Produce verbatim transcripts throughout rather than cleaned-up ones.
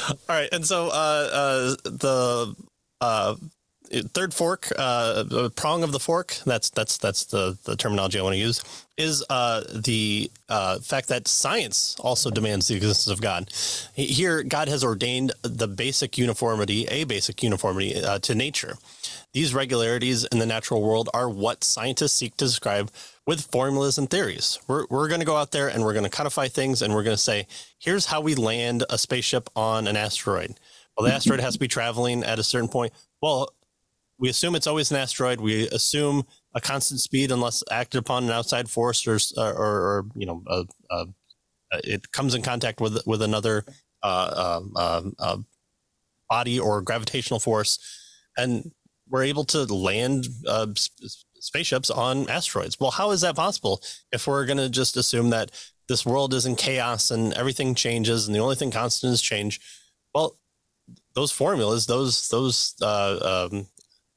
All right. And so uh, uh, the uh, third fork, uh, the prong of the fork, that's that's that's the, the terminology I want to use, is uh, the uh, fact that science also demands the existence of God. Here, God has ordained the basic uniformity, a basic uniformity uh, to nature. These regularities in the natural world are what scientists seek to describe with formulas and theories. We're, we're going to go out there and we're going to codify things, and we're going to say, here's how we land a spaceship on an asteroid. Well, the asteroid has to be traveling at a certain point. Well, we assume it's always an asteroid. We assume a constant speed unless acted upon an outside force or, or, or you know, uh, uh, it comes in contact with with another uh, uh, uh, body or gravitational force. And we're able to land uh, spaceships on asteroids. Well, how is that possible if we're going to just assume that this world is in chaos and everything changes and the only thing constant is change? Well, those formulas, those those uh, um,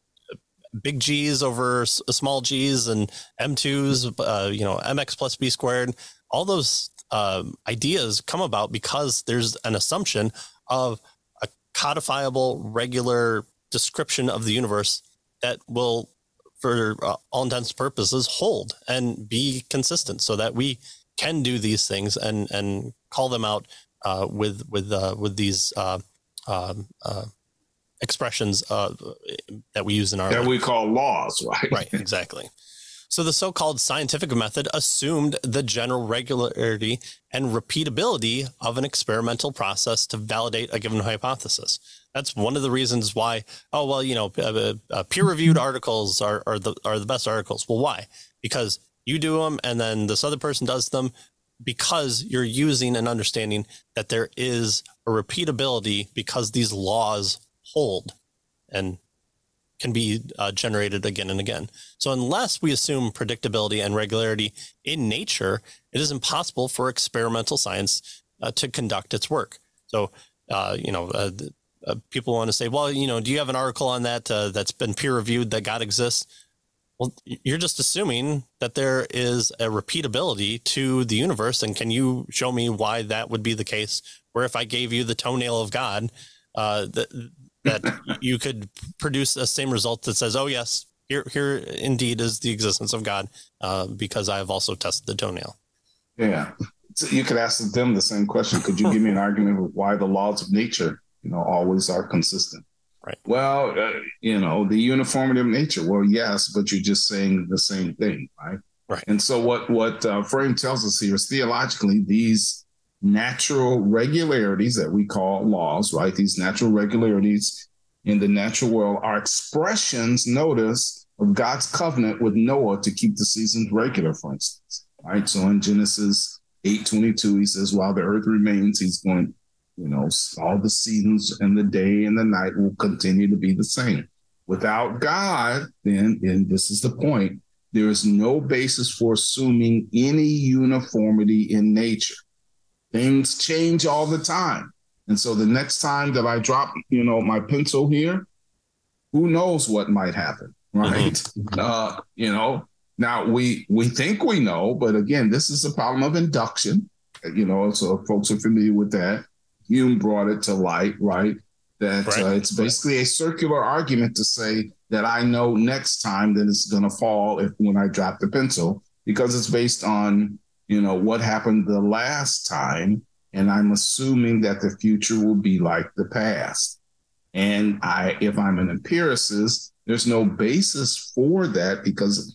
big G's over small G's and M twos, uh, you know, mx plus b squared, all those uh, ideas come about because there's an assumption of a codifiable, regular description of the universe that will, for uh, all intents and purposes, hold and be consistent, so that we can do these things and and call them out uh, with with uh, with these uh, um, uh, expressions uh, that we use in our that life. We call laws, right? Right, exactly. So the so-called scientific method assumed the general regularity and repeatability of an experimental process to validate a given hypothesis. That's one of the reasons why, oh, well, you know, uh, uh, peer-reviewed articles are, are the are the best articles. Well, why? Because you do them and then this other person does them, because you're using and understanding that there is a repeatability because these laws hold and can be uh, generated again and again. So unless we assume predictability and regularity in nature, it is impossible for experimental science uh, to conduct its work. So, uh, you know, uh, uh, people want to say, well, you know, do you have an article on that uh, that's been peer reviewed that God exists? Well, you're just assuming that there is a repeatability to the universe. And can you show me why that would be the case? Where if I gave you the toenail of God, uh, that that you could produce the same result that says, oh, yes, here, here indeed is the existence of God, uh, because I have also tested the toenail. Yeah. So you could ask them the same question. Could you give me an argument with why the laws of nature, you know, always are consistent? Right. Well, uh, you know, the uniformity of nature. Well, yes, but you're just saying the same thing, right? Right. And so what, what uh, Frame tells us here is theologically, these natural regularities that we call laws, right? These natural regularities in the natural world are expressions, notice, of God's covenant with Noah to keep the seasons regular, for instance, right? So in Genesis eight twenty-two, he says, while the earth remains, he's going, you know, all the seasons and the day and the night will continue to be the same. Without God, then, and this is the point, there is no basis for assuming any uniformity in nature. Things change all the time. And so the next time that I drop, you know, my pencil here, who knows what might happen, right? Mm-hmm. Uh, you know, now we we think we know, but again, this is a problem of induction, you know, so folks are familiar with that. Hume brought it to light, right? That right. Uh, it's basically a circular argument to say that I know next time that it's going to fall if when I drop the pencil, because it's based on, you know, what happened the last time. And I'm assuming that the future will be like the past. And I, if I'm an empiricist, there's no basis for that, because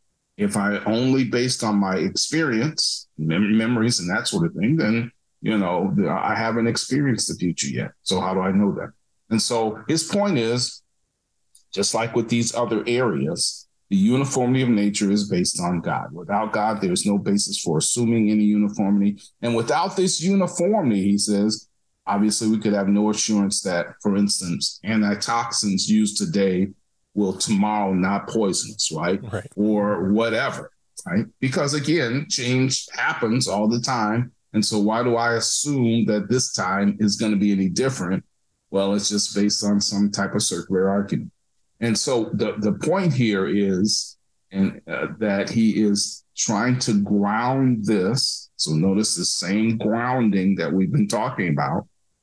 if I only based on my experience, mem- memories and that sort of thing, then, you know, I haven't experienced the future yet. So how do I know that? And so his point is, just like with these other areas, the uniformity of nature is based on God. Without God, there's no basis for assuming any uniformity. And without this uniformity, he says, obviously we could have no assurance that, for instance, antitoxins used today will tomorrow not poison us, right? Right. Or whatever, right? Because again, change happens all the time. And so why do I assume that this time is going to be any different? Well, it's just based on some type of circular argument. And so the, the point here is and uh, that he is trying to ground this. So notice the same grounding that we've been talking about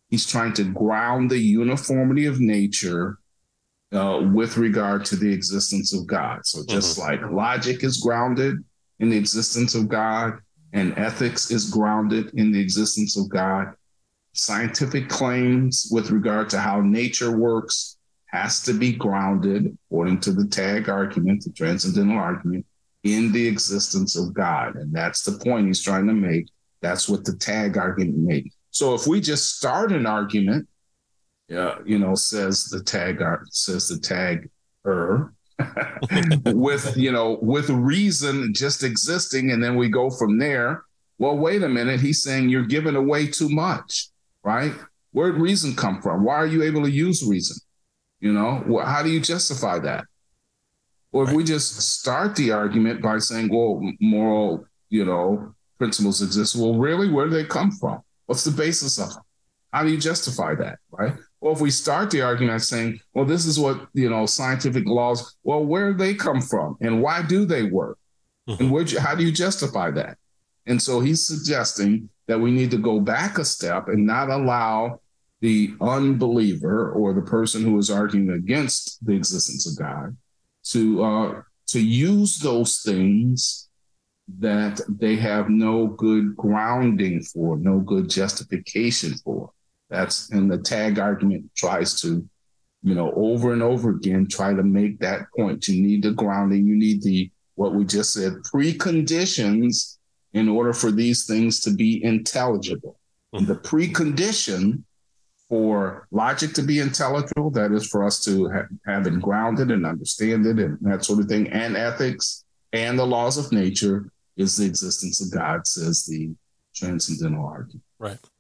He's trying to ground the uniformity of nature uh, with regard to the existence of God. So just mm-hmm. like logic is grounded in the existence of God, and ethics is grounded in the existence of God, scientific claims with regard to how nature works has to be grounded, according to the tag argument, the transcendental argument, in the existence of God. And that's the point he's trying to make. That's what the tag argument made. So if we just start an argument, uh, you know, says the tag, says the tag er, with, you know, with reason just existing, and then we go from there. Well, wait a minute. He's saying you're giving away too much, right? Where'd reason come from? Why are you able to use reason? You know, how do you justify that? Or if right. we just start the argument by saying, well, moral, you know, principles exist. Well, really, where do they come from? What's the basis of them? How do you justify that, right? Well, if we start the argument saying, well, this is what, you know, scientific laws, well, where do they come from and why do they work? Mm-hmm. And where, how do you justify that? And so he's suggesting that we need to go back a step and not allow the unbeliever or the person who is arguing against the existence of God to uh, to use those things that they have no good grounding for, no good justification for. That's, and the tag argument tries to, you know, over and over again, try to make that point. You need the grounding, you need the, what we just said, preconditions in order for these things to be intelligible. Mm-hmm. And the precondition for logic to be intelligible, that is for us to ha- have it grounded and understand it and that sort of thing, and ethics and the laws of nature, is the existence of God, says the transcendental argument. Right.